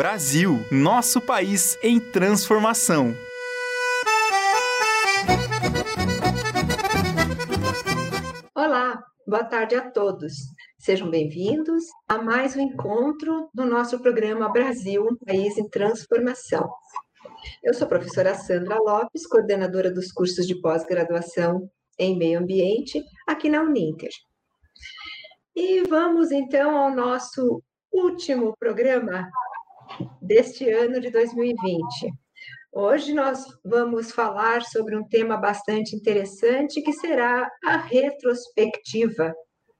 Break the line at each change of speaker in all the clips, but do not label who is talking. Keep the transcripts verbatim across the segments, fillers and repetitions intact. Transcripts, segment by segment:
Brasil, nosso país em transformação.
Olá, boa tarde a todos. Sejam bem-vindos a mais um encontro do nosso programa Brasil, um país em transformação. Eu sou a professora Sandra Lopes, coordenadora dos cursos de pós-graduação em meio ambiente aqui na Uninter. E vamos então ao nosso último programa deste ano de dois mil e vinte. Hoje nós vamos falar sobre um tema bastante interessante, que será a retrospectiva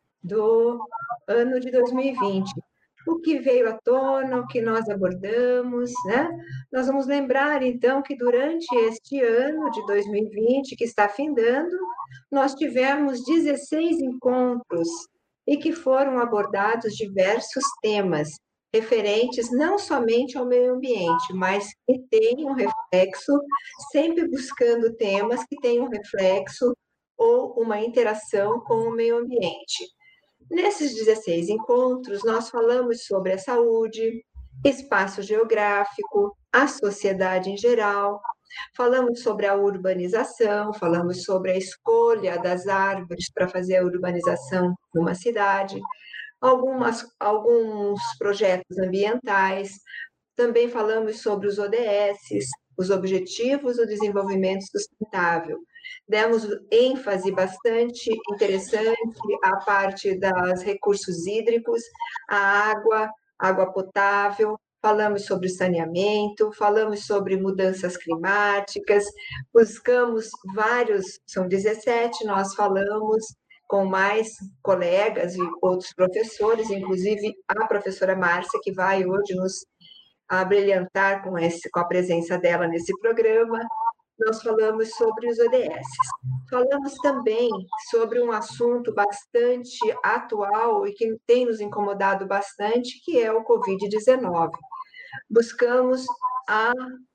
do ano de dois mil e vinte. O que veio à tona, o que nós abordamos, né? Nós vamos lembrar, então, que durante este ano de dois mil e vinte, que está findando, nós tivemos dezesseis encontros e que foram abordados diversos temas referentes não somente ao meio ambiente, mas que tenham reflexo, sempre buscando temas que tenham reflexo ou uma interação com o meio ambiente. Nesses dezesseis encontros, nós falamos sobre a saúde, espaço geográfico, a sociedade em geral, falamos sobre a urbanização, falamos sobre a escolha das árvores para fazer a urbanização numa cidade, algumas, alguns projetos ambientais, também falamos sobre os O D S, os Objetivos do Desenvolvimento Sustentável. Demos ênfase bastante interessante à parte dos recursos hídricos, a água, água potável, falamos sobre saneamento, falamos sobre mudanças climáticas, buscamos vários, são dezessete, nós falamos com mais colegas e outros professores, inclusive a professora Márcia, que vai hoje nos abrilhantar com, esse, com a presença dela nesse programa. Nós falamos sobre os O D S. Falamos também sobre um assunto bastante atual e que tem nos incomodado bastante, que é o covid dezenove. Buscamos a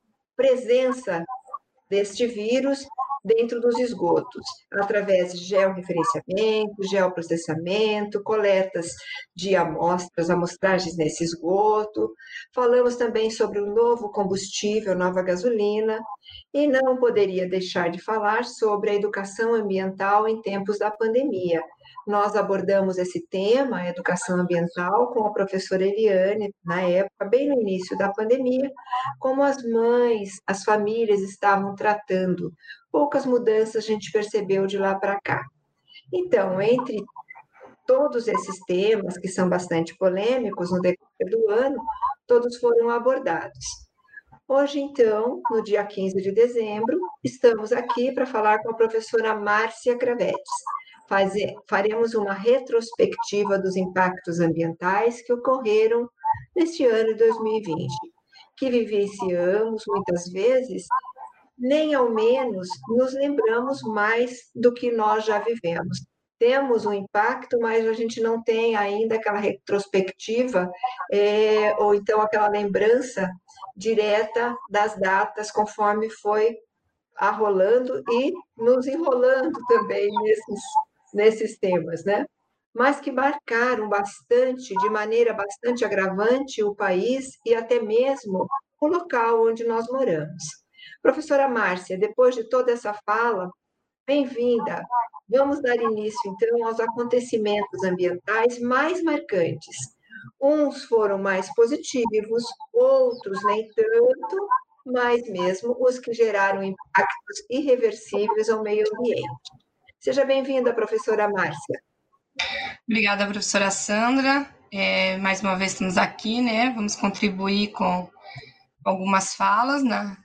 presença deste vírus dentro dos esgotos, através de georreferenciamento, geoprocessamento, coletas de amostras, amostragens nesse esgoto. Falamos também sobre o novo combustível, nova gasolina, e não poderia deixar de falar sobre a educação ambiental em tempos da pandemia. Nós abordamos esse tema, a educação ambiental, com a professora Eliane, na época, bem no início da pandemia, como as mães, as famílias estavam tratando. Poucas mudanças a gente percebeu de lá para cá. Então, entre todos esses temas, que são bastante polêmicos no decorrer do ano, todos foram abordados. Hoje, então, no dia quinze de dezembro, estamos aqui para falar com a professora Márcia Cravetti. Fazer, faremos uma retrospectiva dos impactos ambientais que ocorreram neste ano de dois mil e vinte, que vivenciamos muitas vezes, nem ao menos nos lembramos mais do que nós já vivemos. Temos um impacto, mas a gente não tem ainda aquela retrospectiva, é, ou então aquela lembrança direta das datas, conforme foi arrolando e nos enrolando também nesses, nesses temas, né? Mas que marcaram bastante, de maneira bastante agravante, o país e até mesmo o local onde nós moramos. Professora Márcia, depois de toda essa fala, bem-vinda. Vamos dar início, então, aos acontecimentos ambientais mais marcantes. Uns foram mais positivos, outros nem tanto, mas mesmo os que geraram impactos irreversíveis ao meio ambiente. Seja bem-vinda, professora Márcia.
Obrigada, professora Sandra. É, mais uma vez estamos aqui, né? Vamos contribuir com algumas falas na,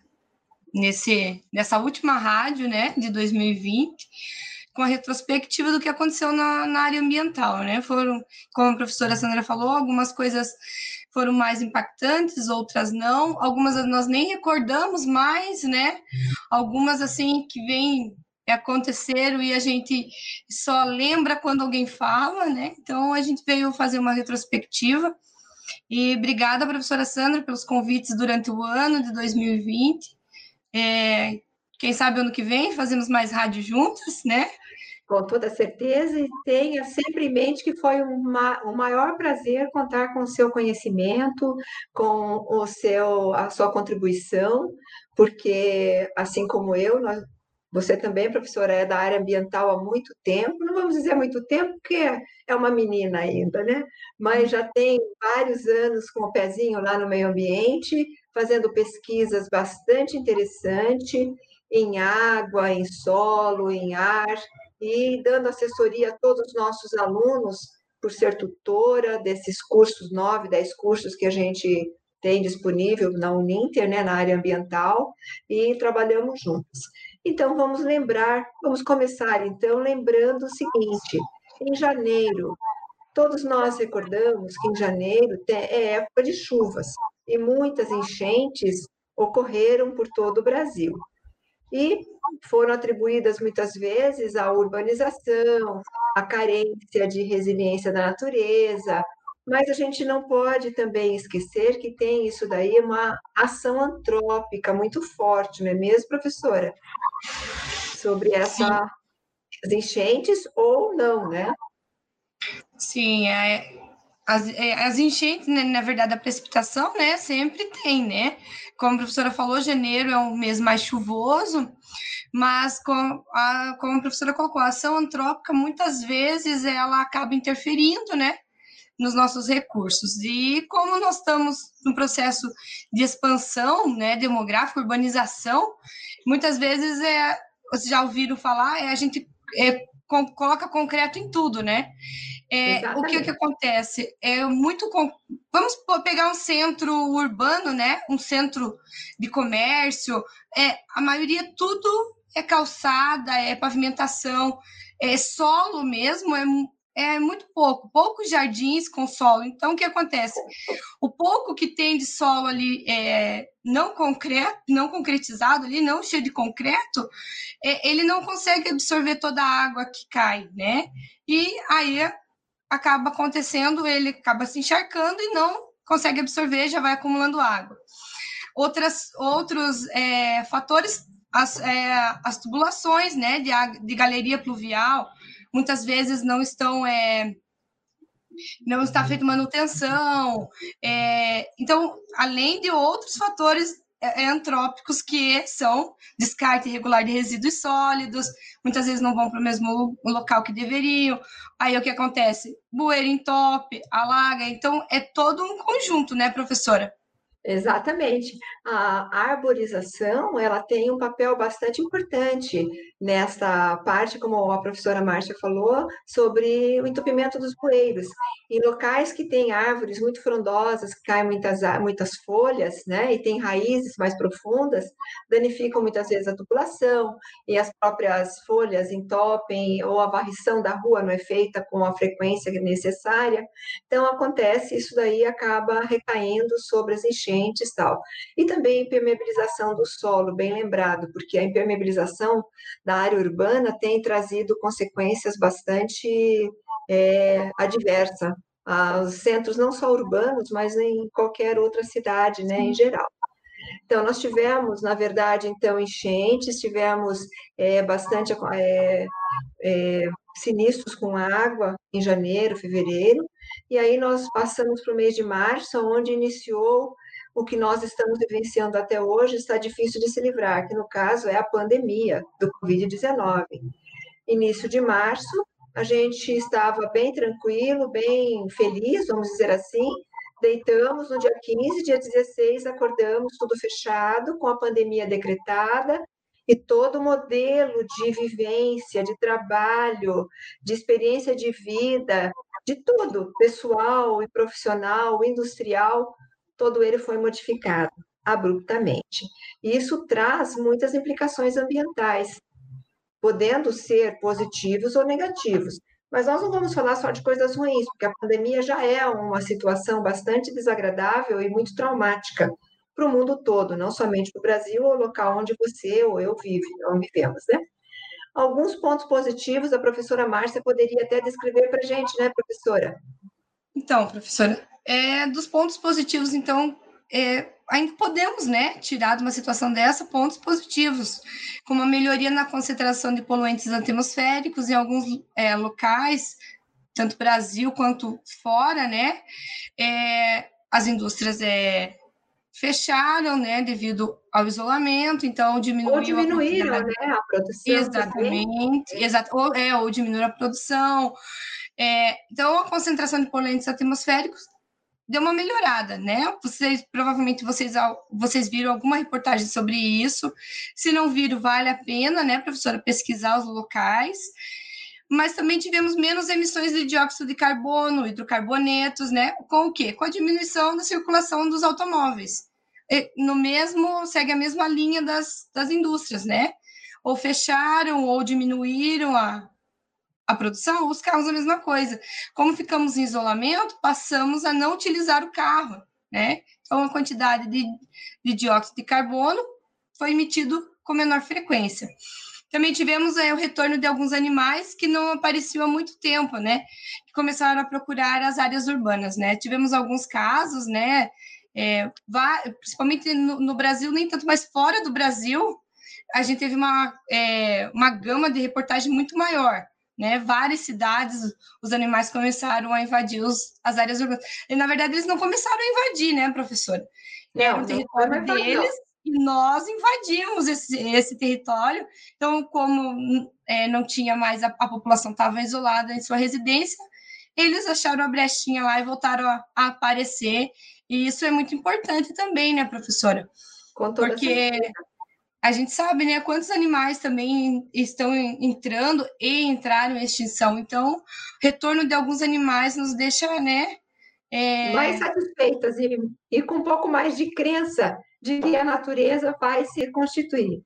nesse, nessa última rádio, né, de dois mil e vinte, com a retrospectiva do que aconteceu na, na área ambiental, né? Foram, como a professora Sandra falou, algumas coisas foram mais impactantes, outras não. Algumas nós nem recordamos mais, né? Algumas, assim, que vêm aconteceram e a gente só lembra quando alguém fala, né? Então, a gente veio fazer uma retrospectiva. E obrigada, professora Sandra, pelos convites durante o ano de dois mil e vinte. É, quem sabe ano que vem fazemos mais rádio juntas, né?
Com toda certeza, e tenha sempre em mente que foi uma, um maior prazer contar com o seu conhecimento, com o seu, a sua contribuição, porque, assim como eu, nós, você também, professora, é da área ambiental há muito tempo, não vamos dizer muito tempo, porque é uma menina ainda, né? Mas já tem vários anos com o pezinho lá no meio ambiente, fazendo pesquisas bastante interessantes em água, em solo, em ar, e dando assessoria a todos os nossos alunos, por ser tutora desses cursos, nove, dez cursos que a gente tem disponível na Uninter, né, na área ambiental, e trabalhamos juntos. Então, vamos lembrar, vamos começar, então, lembrando o seguinte, em janeiro, todos nós recordamos que em janeiro é época de chuvas, e muitas enchentes ocorreram por todo o Brasil. E foram atribuídas muitas vezes à urbanização, à carência de resiliência da natureza, mas a gente não pode também esquecer que tem isso daí uma ação antrópica muito forte, não é mesmo, professora? Sobre essas enchentes ou não, né?
Sim, é, as, é, as enchentes, né, na verdade, a precipitação, né, sempre tem, né? Como a professora falou, janeiro é um mês mais chuvoso, mas com a, como a professora colocou, a ação antrópica, muitas vezes, ela acaba interferindo, né, nos nossos recursos. E como nós estamos num processo de expansão, né, demográfica, urbanização, muitas vezes, é, vocês já ouviram falar, é, a gente é, com, coloca concreto em tudo, né? É, o que, que acontece? É muito. Vamos pegar um centro urbano, né? Um centro de comércio. É, a maioria, tudo é calçada, é pavimentação, é solo mesmo, é, é muito pouco. Poucos jardins com solo. Então, o que acontece? O pouco que tem de solo ali é, não concreto, não concretizado ali, não cheio de concreto, é, ele não consegue absorver toda a água que cai, né? E aí acaba acontecendo, ele acaba se encharcando e não consegue absorver, já vai acumulando água. Outras, outros é, fatores, as, é, as tubulações, né, de, de galeria pluvial, muitas vezes não estão... É, não está feita manutenção. É, então, além de outros fatores é, antrópicos que são descarte irregular de resíduos sólidos, muitas vezes não vão para o mesmo local que deveriam. Aí o que acontece? Bueiro entope, alaga. Então, é todo um conjunto, né, professora?
Exatamente. A arborização, ela tem um papel bastante importante nessa parte, como a professora Márcia falou, sobre o entupimento dos bueiros. Em locais que têm árvores muito frondosas, que caem muitas, muitas folhas, né, e tem raízes mais profundas, danificam muitas vezes a tubulação, e as próprias folhas entopem, ou a varrição da rua não é feita com a frequência necessária. Então, acontece, isso daí acaba recaindo sobre as enchentes e tal. E também a impermeabilização do solo, bem lembrado, porque a impermeabilização da área urbana tem trazido consequências bastante é, adversas aos centros, não só urbanos, mas em qualquer outra cidade, né, em geral. Então, nós tivemos, na verdade, então, enchentes, tivemos é, bastante é, é, sinistros com água em janeiro, fevereiro, e aí nós passamos para o mês de março, onde iniciou o que nós estamos vivenciando até hoje, está difícil de se livrar, que no caso é a pandemia do covid dezenove. Início de março, a gente estava bem tranquilo, bem feliz, vamos dizer assim, deitamos no dia quinze, dia dezesseis, acordamos tudo fechado, com a pandemia decretada, e todo o modelo de vivência, de trabalho, de experiência de vida, de tudo, pessoal e profissional, industrial, todo ele foi modificado abruptamente. E isso traz muitas implicações ambientais, podendo ser positivos ou negativos. Mas nós não vamos falar só de coisas ruins, porque a pandemia já é uma situação bastante desagradável e muito traumática para o mundo todo, não somente para o Brasil ou o local onde você ou eu vive, onde vivemos, né? Alguns pontos positivos a professora Márcia poderia até descrever para a gente, né, professora?
Então, professora, é, dos pontos positivos, então, é, ainda podemos, né, tirar de uma situação dessa pontos positivos, como a melhoria na concentração de poluentes atmosféricos em alguns é, locais, tanto Brasil quanto fora, né? É, as indústrias é, fecharam, né, devido ao isolamento, então diminuiu
ou diminuíram,
a quantidade.
Né, a produção.
Exatamente, exato, ou, é, ou diminuir a produção. É, então, a concentração de poluentes atmosféricos deu uma melhorada, né? Vocês, provavelmente, vocês, vocês viram alguma reportagem sobre isso. Se não viram, vale a pena, né, professora, pesquisar os locais. Mas também tivemos menos emissões de dióxido de carbono, hidrocarbonetos, né? Com o quê? Com a diminuição da circulação dos automóveis. E, no mesmo, segue a mesma linha das, das indústrias, né? Ou fecharam ou diminuíram a, a produção, os carros a mesma coisa. Como ficamos em isolamento, passamos a não utilizar o carro, né? Então, a quantidade de, de dióxido de carbono foi emitido com menor frequência. Também tivemos é, o retorno de alguns animais que não apareciam há muito tempo, né? Que começaram a procurar as áreas urbanas, né? Tivemos alguns casos, né? É, principalmente no, no Brasil, nem tanto, mas fora do Brasil, a gente teve uma, é, uma gama de reportagem muito maior, né? Várias cidades, os animais começaram a invadir os, as áreas urbanas. E, na verdade, eles não começaram a invadir, né, professora?
Não,
Era o território
não
deles e nós invadimos esse, esse território. Então, como é, não tinha mais, a, a população estava isolada em sua residência, eles acharam a brechinha lá e voltaram a, a aparecer. E isso é muito importante também, né, professora?
Com toda
Porque
certeza.
A gente sabe, né, quantos animais também estão entrando e entraram em extinção. Então, o retorno de alguns animais nos deixa, né, é...
mais satisfeitas e, e com um pouco mais de crença de que a natureza vai se constituir.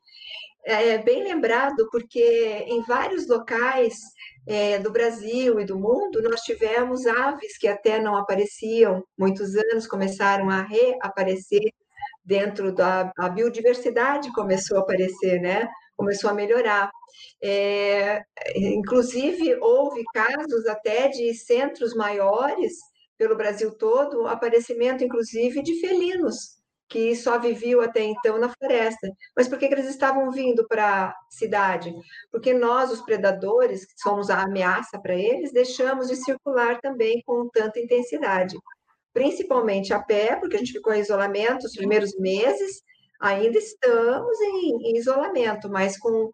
É bem lembrado, porque em vários locais é, do Brasil e do mundo, nós tivemos aves que até não apareciam, muitos anos começaram a reaparecer dentro da a biodiversidade, começou a aparecer, né? Começou a melhorar. É, inclusive, houve casos até de centros maiores pelo Brasil todo, aparecimento, inclusive, de felinos, que só viviam até então na floresta. Mas por que, que eles estavam vindo para a cidade? Porque nós, os predadores, que somos a ameaça para eles, deixamos de circular também com tanta intensidade. Principalmente a pé, porque a gente ficou em isolamento os primeiros meses, ainda estamos em, em isolamento, mas com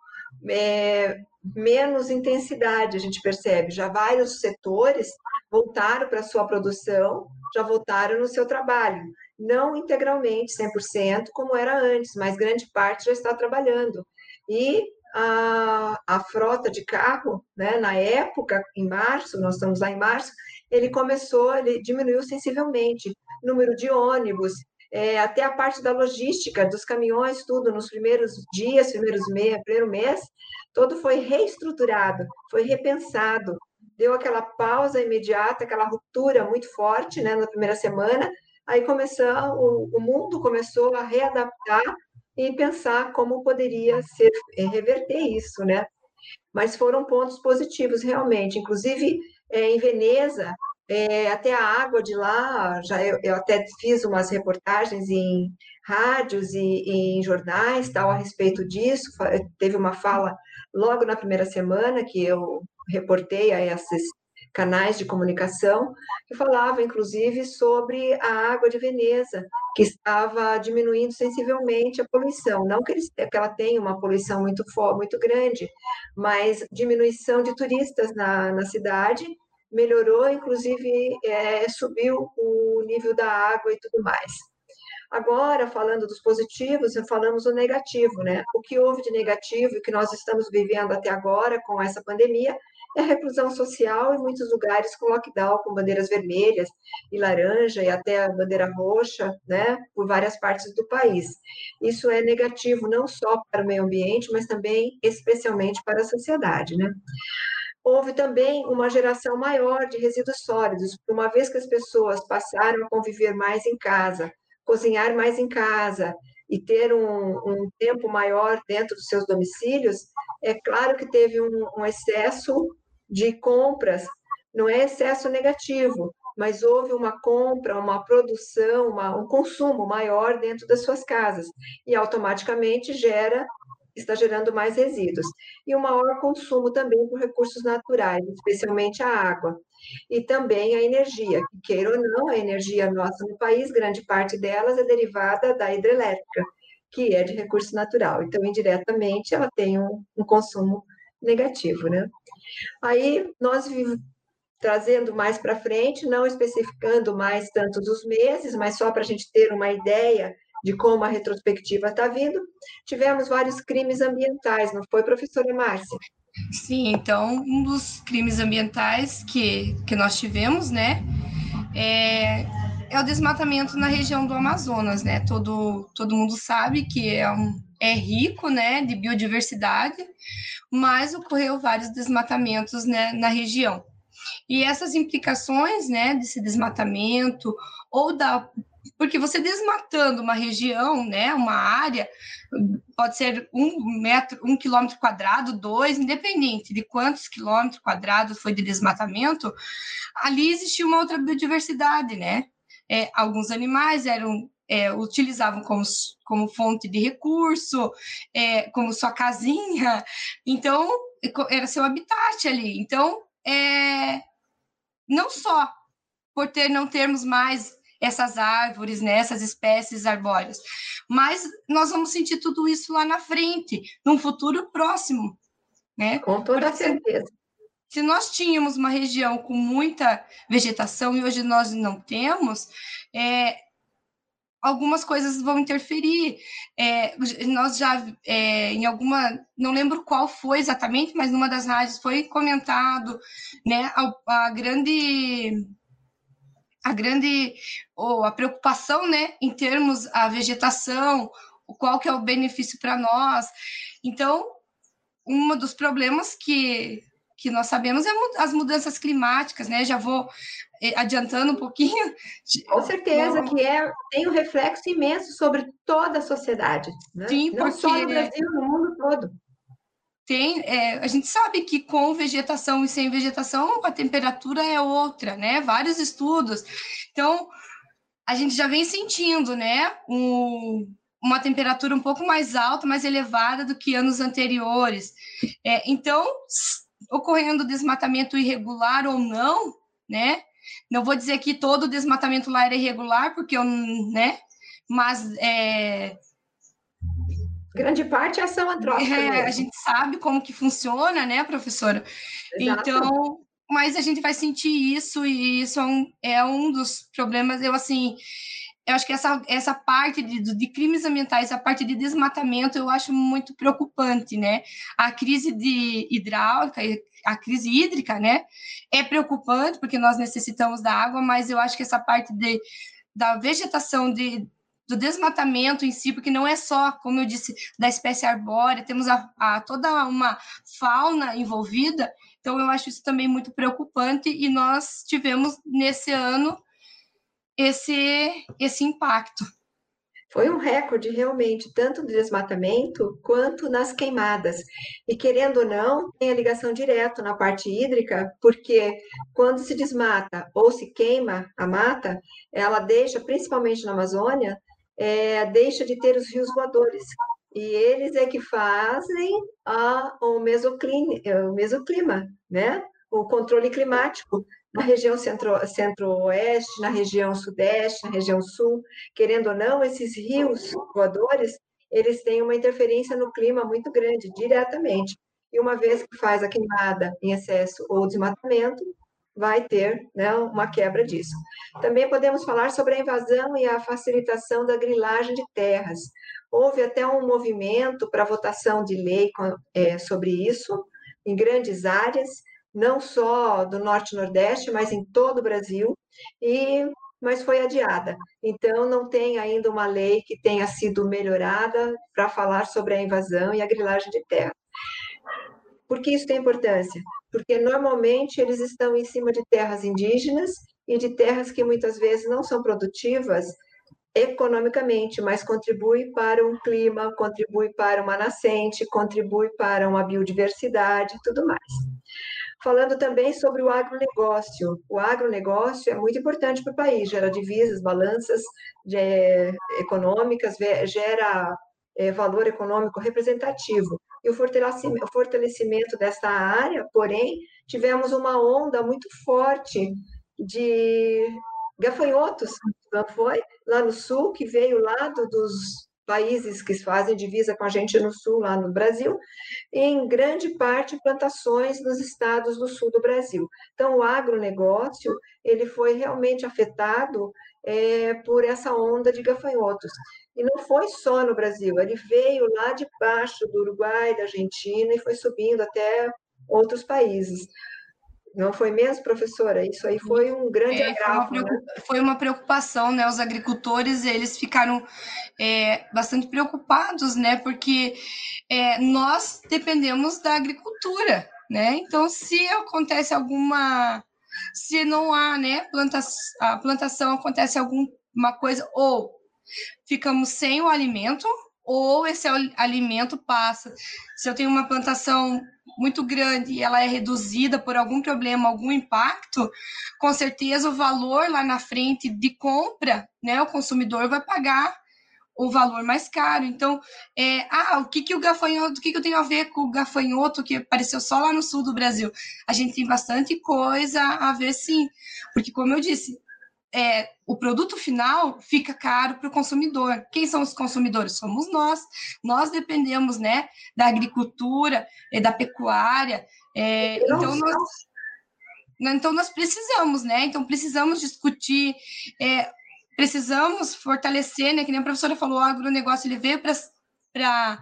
é, menos intensidade, a gente percebe. Já vários setores voltaram para a sua produção, já voltaram no seu trabalho. Não integralmente, cem por cento, como era antes, mas grande parte já está trabalhando. E a, a frota de carro, né, na época, em março, nós estamos lá em março, ele começou, ele diminuiu sensivelmente. Número de ônibus, é, até a parte da logística, dos caminhões, tudo, nos primeiros dias, primeiros me primeiro mês, todo foi reestruturado, foi repensado. Deu aquela pausa imediata, aquela ruptura muito forte, né, na primeira semana, aí começou, o, o mundo começou a readaptar e pensar como poderia ser, reverter isso, né? Mas foram pontos positivos, realmente. Inclusive, é, em Veneza, é, até a água de lá, já eu, eu até fiz umas reportagens em rádios e, e em jornais tal a respeito disso. Teve uma fala logo na primeira semana que eu reportei a esses canais de comunicação, que falava, inclusive, sobre a água de Veneza, que estava diminuindo sensivelmente a poluição. Não que, eles, que ela tenha uma poluição muito, muito grande, mas diminuição de turistas na, na cidade, melhorou, inclusive, é, subiu o nível da água e tudo mais. Agora, falando dos positivos, falamos do negativo, né? O que houve de negativo e que nós estamos vivendo até agora com essa pandemia é a reclusão social em muitos lugares com lockdown, com bandeiras vermelhas e laranja e até a bandeira roxa, né? Por várias partes do país. Isso é negativo não só para o meio ambiente, mas também especialmente para a sociedade, né? Houve também uma geração maior de resíduos sólidos, uma vez que as pessoas passaram a conviver mais em casa, cozinhar mais em casa e ter um, um tempo maior dentro dos seus domicílios, é claro que teve um, um excesso de compras, não é excesso negativo, mas houve uma compra, uma produção, uma, um consumo maior dentro das suas casas, e automaticamente gera, está gerando mais resíduos. E um maior consumo também por recursos naturais, especialmente a água. E também a energia, que queira ou não, a energia nossa no país, grande parte delas é derivada da hidrelétrica, que é de recurso natural. Então, indiretamente, ela tem um, um consumo negativo, né? Aí, nós trazendo mais para frente, não especificando mais tantos os meses, mas só para a gente ter uma ideia de como a retrospectiva está vindo, tivemos vários crimes ambientais, não foi, professora Márcia?
Sim, então, um dos crimes ambientais que, que nós tivemos, né, é, é o desmatamento na região do Amazonas, né? Todo, todo mundo sabe que é, um, é rico, né, de biodiversidade, mas ocorreu vários desmatamentos, né, na região. E essas implicações, né, desse desmatamento, ou da... Porque você desmatando uma região, né, uma área, pode ser um metro, um quilômetro quadrado, dois, independente de quantos quilômetros quadrados foi de desmatamento, ali existia uma outra biodiversidade, né? É, alguns animais eram é, utilizavam como, como fonte de recurso, é, como sua casinha, então era seu habitat ali. Então, é, não só por ter, não termos mais essas árvores, né, essas espécies arbóreas, mas nós vamos sentir tudo isso lá na frente, num futuro próximo, né?
Com toda
Porque
certeza.
Se, se nós tínhamos uma região com muita vegetação e hoje nós não temos, é, algumas coisas vão interferir. É, nós já, é, em alguma, não lembro qual foi exatamente, mas numa das rádios foi comentado, né, a, a grande, a grande, ou a preocupação, né, em termos a vegetação, qual que é o benefício para nós. Então, um dos problemas que que nós sabemos é as mudanças climáticas, né? Já vou adiantando um pouquinho.
Com certeza, que é, tem um reflexo imenso sobre toda a sociedade, né?
Sim,
Não só no Brasil, no mundo todo.
Tem, é, a gente sabe que com vegetação e sem vegetação a temperatura é outra, né? Vários estudos. Então, a gente já vem sentindo, né? Um, uma temperatura um pouco mais alta, mais elevada do que anos anteriores. É, então, ocorrendo desmatamento irregular ou não, né? Não vou dizer que todo desmatamento lá era irregular, porque eu, né? Mas é,
grande parte é ação antrópica
é,
mesmo.
a gente sabe como que funciona, né, professora?
Exato.
Então, mas a gente vai sentir isso e isso é um, é um dos problemas. Eu assim, eu acho que essa, essa parte de, de crimes ambientais, a parte de desmatamento, eu acho muito preocupante, né? A crise de hidráulica, a crise hídrica, né? É preocupante porque nós necessitamos da água, mas eu acho que essa parte de, da vegetação, de, do desmatamento em si, porque não é só, como eu disse, da espécie arbórea, temos a, a, toda uma fauna envolvida, então eu acho isso também muito preocupante e nós tivemos nesse ano esse, esse impacto.
Foi um recorde realmente, tanto no desmatamento quanto nas queimadas. E querendo ou não, tem a ligação direta na parte hídrica, porque quando se desmata ou se queima a mata, ela deixa, principalmente na Amazônia, é, deixa de ter os rios voadores. E eles é que fazem a, o, mesoclima, o mesoclima, né? O controle climático na região centro, centro-oeste, na região sudeste, na região sul. Querendo ou não, esses rios voadores, eles têm uma interferência no clima muito grande, diretamente. E uma vez que faz a queimada em excesso ou desmatamento, vai ter, né, uma quebra disso. Também podemos falar sobre a invasão e a facilitação da grilagem de terras. Houve até um movimento para votação de lei é, sobre isso, em grandes áreas, não só do Norte e Nordeste, mas em todo o Brasil, e, mas foi adiada. Então, não tem ainda uma lei que tenha sido melhorada para falar sobre a invasão e a grilagem de terra. Por que isso tem importância? Porque, normalmente, eles estão em cima de terras indígenas e de terras que, muitas vezes, não são produtivas economicamente, mas contribui para um clima, contribui para uma nascente, contribui para uma biodiversidade e tudo mais. falando também sobre o agronegócio. O agronegócio é muito importante para o país, gera divisas, balanças de, é, econômicas, gera é, valor econômico representativo. E o fortalecimento, o fortalecimento desta área, porém, tivemos uma onda muito forte de gafanhotos, não foi? Lá no sul, que veio lá do, dos países que fazem divisa com a gente no sul, lá no Brasil, em grande parte plantações nos estados do sul do Brasil. Então, o agronegócio, ele foi realmente afetado é, por essa onda de gafanhotos. E não foi só no Brasil, ele veio lá de baixo do Uruguai, da Argentina, e foi subindo até outros países. Não foi mesmo, professora? Isso aí foi um grande
é, agravo, foi, uma
né?
foi uma preocupação, né? Os agricultores, eles ficaram é, bastante preocupados, né? Porque é, nós dependemos da agricultura, né? Então, se acontece alguma... Se não há, né, planta, a plantação, acontece alguma coisa, ou ficamos sem o alimento, ou esse alimento passa. Se eu tenho uma plantação muito grande e ela é reduzida por algum problema, algum impacto, com certeza o valor lá na frente de compra, né, o consumidor vai pagar o valor mais caro. Então, é, ah, o que que o gafanhoto, o que que eu tenho a ver com o gafanhoto que apareceu só lá no sul do Brasil? A gente tem bastante coisa a ver, sim, porque, como eu disse, é, o produto final fica caro para o consumidor. Quem são os consumidores? Somos nós. Nós dependemos, né, da agricultura, da pecuária. É, então, nós, então, nós precisamos, né? Então, precisamos discutir, é, precisamos fortalecer, né? Que nem a professora falou, o agronegócio ele veio para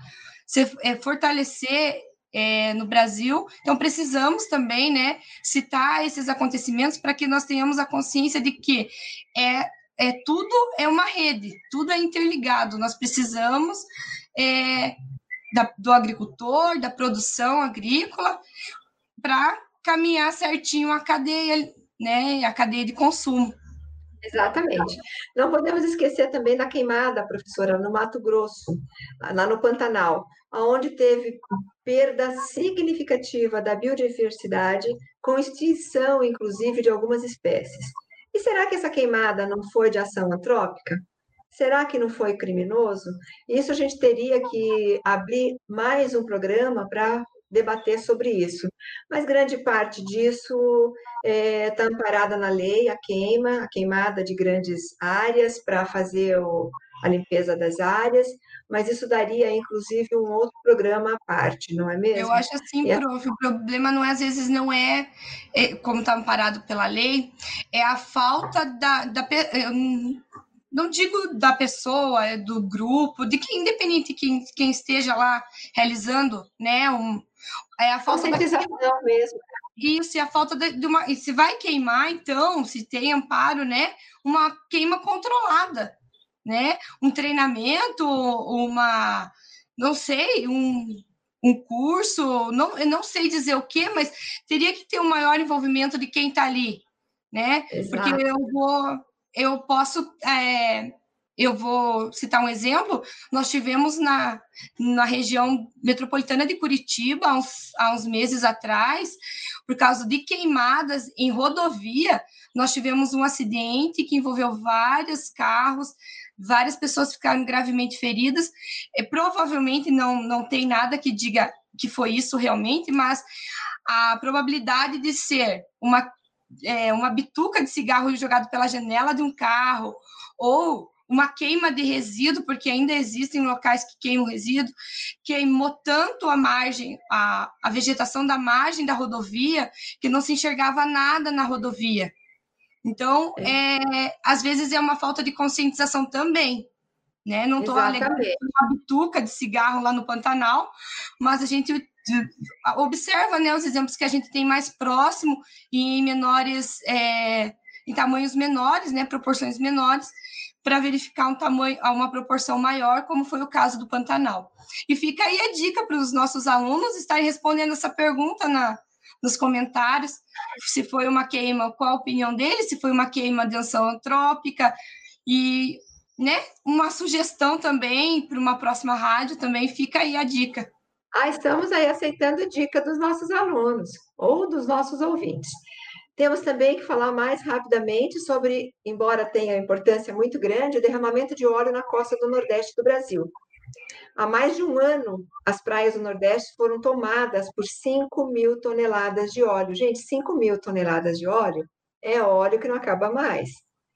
é, fortalecer É, no Brasil, então precisamos também, né, citar esses acontecimentos para que nós tenhamos a consciência de que é, é tudo é uma rede, tudo é interligado, nós precisamos é, da, do agricultor, da produção agrícola, para caminhar certinho a cadeia, né, a cadeia de consumo.
Exatamente. Não podemos esquecer também da queimada, professora, no Mato Grosso, lá no Pantanal, onde teve perda significativa da biodiversidade, com extinção, inclusive, de algumas espécies. E será que essa queimada não foi de ação antrópica? Será que não foi criminoso? Isso a gente teria que abrir mais um programa para debater sobre isso. Mas grande parte disso está é, amparada na lei, a queima, a queimada de grandes áreas para fazer o, a limpeza das áreas, mas isso daria, inclusive, um outro programa à parte, não é mesmo?
Eu acho assim,
e
prof, o problema não é, às vezes não é, é como está amparado pela lei, é a falta da... da eu não digo da pessoa, é do grupo, de que independente quem, quem esteja lá realizando, né, um, é a falta
conscientização da... mesmo.
Isso, e a falta de, de uma... E se vai queimar, então, se tem amparo, né, uma queima controlada, né, um treinamento, uma... não sei, um, um curso, não, eu não sei dizer o quê, mas teria que ter um maior envolvimento de quem está ali, né,
Exato.
Porque eu vou... Eu posso... É, eu vou citar um exemplo. Nós tivemos na, na região metropolitana de Curitiba, há uns, há uns meses atrás, por causa de queimadas em rodovia, nós tivemos um acidente que envolveu vários carros, várias pessoas ficaram gravemente feridas. E, provavelmente não, não tem nada que diga que foi isso realmente, mas a probabilidade de ser uma, é, uma bituca de cigarro jogado pela janela de um carro, ou uma queima de resíduo, porque ainda existem locais que queimam resíduo, queimou tanto a margem, a, a vegetação da margem da rodovia, que não se enxergava nada na rodovia. Então, é, às vezes é uma falta de conscientização também, né? Não estou alegando uma bituca de cigarro lá no Pantanal, mas a gente observa, né, os exemplos que a gente tem mais próximo e em menores, é, em tamanhos menores, né, proporções menores, para verificar um tamanho, uma proporção maior, como foi o caso do Pantanal. E fica aí a dica para os nossos alunos estarem respondendo essa pergunta na, nos comentários, se foi uma queima, qual a opinião deles, se foi uma queima de ação antrópica, e, né, uma sugestão também para uma próxima rádio, também fica aí a dica.
Ah, estamos aí aceitando dica dos nossos alunos ou dos nossos ouvintes. Temos também que falar mais rapidamente sobre, embora tenha importância muito grande, o derramamento de óleo na costa do Nordeste do Brasil. Há mais de um ano, as praias do Nordeste foram tomadas por cinco mil toneladas de óleo. Gente, cinco mil toneladas de óleo é óleo que não acaba mais.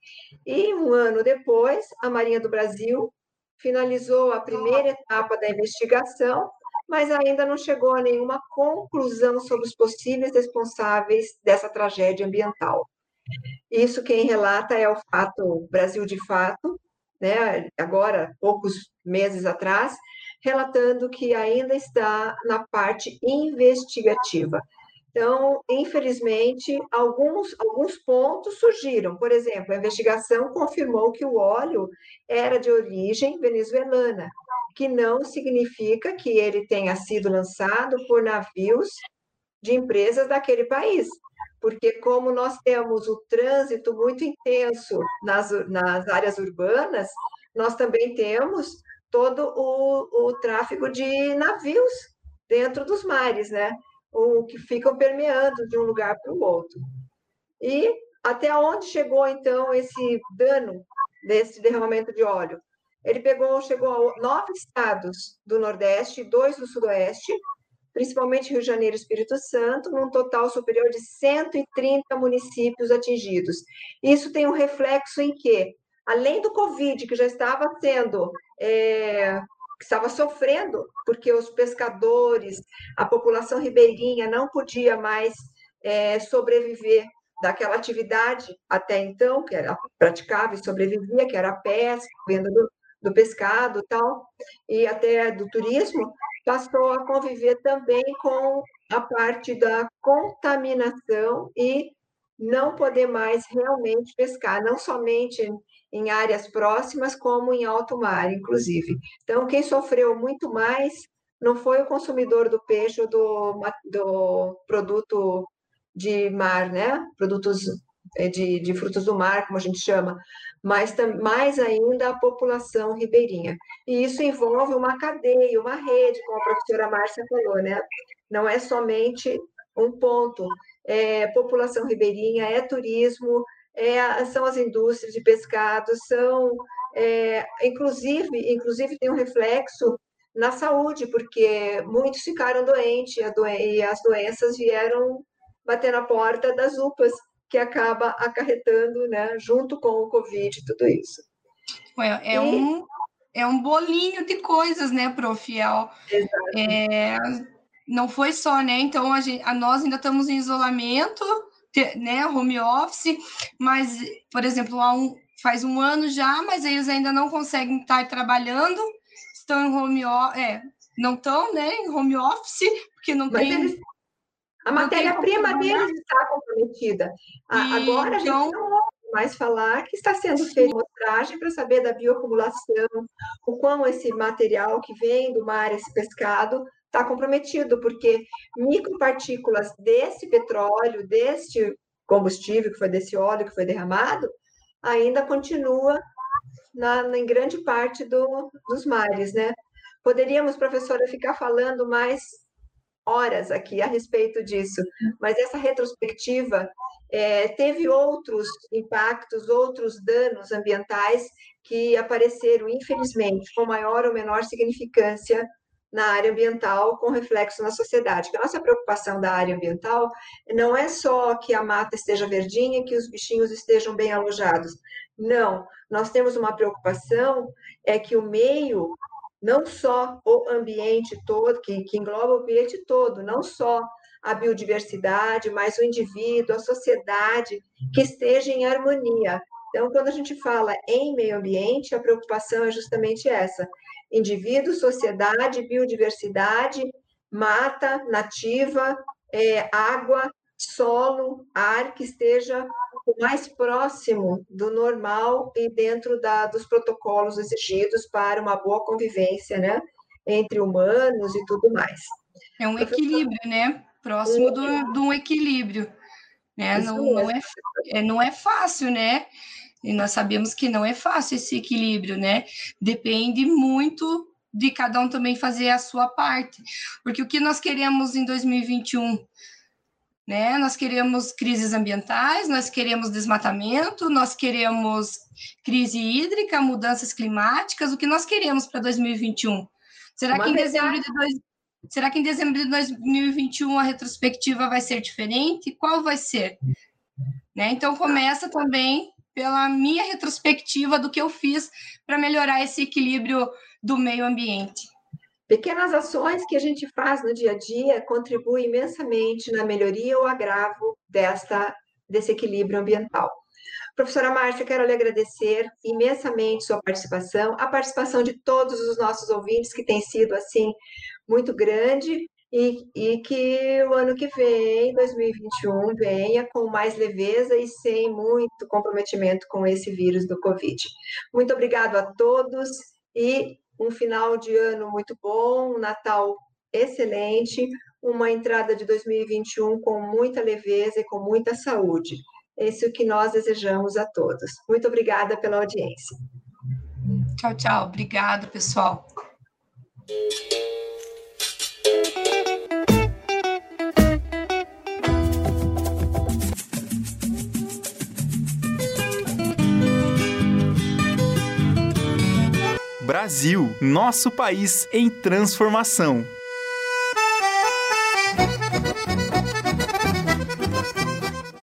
E um ano depois, a Marinha do Brasil finalizou a primeira etapa da investigação, mas ainda não chegou a nenhuma conclusão sobre os possíveis responsáveis dessa tragédia ambiental. Isso quem relata é o fato Brasil de Fato, né, agora, poucos meses atrás, relatando que ainda está na parte investigativa. Então, infelizmente, alguns, alguns pontos surgiram. Por exemplo, a investigação confirmou que o óleo era de origem venezuelana, que não significa que ele tenha sido lançado por navios de empresas daquele país. Porque como nós temos o trânsito muito intenso nas, nas áreas urbanas, nós também temos todo o, o tráfego de navios dentro dos mares, né? O que ficam permeando de um lugar para o outro. E até onde chegou, então, esse dano desse derramamento de óleo? Ele pegou, chegou a nove estados do Nordeste, dois do Sudoeste, principalmente Rio de Janeiro e Espírito Santo, num total superior de cento e trinta municípios atingidos. Isso tem um reflexo em que, além do Covid, que já estava sendo... É, que estava sofrendo, porque os pescadores, a população ribeirinha não podia mais é, sobreviver daquela atividade até então, que era praticável e sobrevivia, que era a pesca, a venda do, do pescado e tal, e até do turismo, passou a conviver também com a parte da contaminação e não poder mais realmente pescar, não somente em áreas próximas, como em alto mar, inclusive. Então, quem sofreu muito mais não foi o consumidor do peixe ou do, do produto de mar, né? Produtos de, de frutos do mar, como a gente chama, mas mais ainda a população ribeirinha. E isso envolve uma cadeia, uma rede, como a professora Márcia falou, né? Não é somente um ponto. É população ribeirinha, é turismo, é, são as indústrias de pescado, são, é, inclusive, inclusive tem um reflexo na saúde, porque muitos ficaram doentes e as doenças vieram bater na porta das U P As, que acaba acarretando, né, junto com o Covid, tudo isso.
É, é, e... um, é um bolinho de coisas, né, prof? É, não foi só, né? Então, a, gente, a nós ainda estamos em isolamento, né, home office, mas, por exemplo, há um, faz um ano já, mas eles ainda não conseguem estar trabalhando, estão em home office, é, não estão, né, em home office, porque não
mas
tem...
Eles, a matéria-prima deles está comprometida. E, Agora, a então, gente não ouve mais falar que está sendo feita mostragem para saber da bioacumulação, o quão esse material que vem do mar, esse pescado, está comprometido, porque micropartículas desse petróleo, deste combustível, que foi desse óleo que foi derramado, ainda continua na, em grande parte do, dos mares, né? Poderíamos, professora, ficar falando mais horas aqui a respeito disso, mas essa retrospectiva é, teve outros impactos, outros danos ambientais que apareceram, infelizmente, com maior ou menor significância na área ambiental, com reflexo na sociedade. Porque a nossa preocupação da área ambiental não é só que a mata esteja verdinha, que os bichinhos estejam bem alojados. Não, nós temos uma preocupação, é que o meio, não só o ambiente todo, que, que engloba o ambiente todo, não só a biodiversidade, mas o indivíduo, a sociedade, que esteja em harmonia. Então, quando a gente fala em meio ambiente, a preocupação é justamente essa: indivíduo, sociedade, biodiversidade, mata nativa, é, água, solo, ar, que esteja o mais próximo do normal e dentro da, dos protocolos exigidos para uma boa convivência, né, entre humanos e tudo mais.
É um equilíbrio, né? Próximo um do, de um equilíbrio. Né? Não, não, é, é, não é fácil, né? E nós sabemos que não é fácil esse equilíbrio, né? Depende muito de cada um também fazer a sua parte, porque o que nós queremos em dois mil e vinte e um, né? Nós queremos crises ambientais, nós queremos desmatamento, nós queremos crise hídrica, mudanças climáticas, o que nós queremos para dois mil e vinte e um? Será que, em dezembro de dois... Será que em dezembro de dois mil e vinte e um a retrospectiva vai ser diferente? Qual vai ser? Né? Então, começa também pela minha retrospectiva do que eu fiz para melhorar esse equilíbrio do meio ambiente.
Pequenas ações que a gente faz no dia a dia contribuem imensamente na melhoria ou agravo desta, desse equilíbrio ambiental. Professora Márcia, quero lhe agradecer imensamente sua participação, a participação de todos os nossos ouvintes, que tem sido, assim, muito grande, e, e que o ano que vem, dois mil e vinte e um, venha com mais leveza e sem muito comprometimento com esse vírus do Covid. Muito obrigado a todos e um final de ano muito bom, um Natal excelente, uma entrada de dois mil e vinte e um com muita leveza e com muita saúde. Esse é o que nós desejamos a todos. Muito obrigada pela audiência.
Tchau, tchau. Obrigada, pessoal.
Brasil, nosso país em transformação.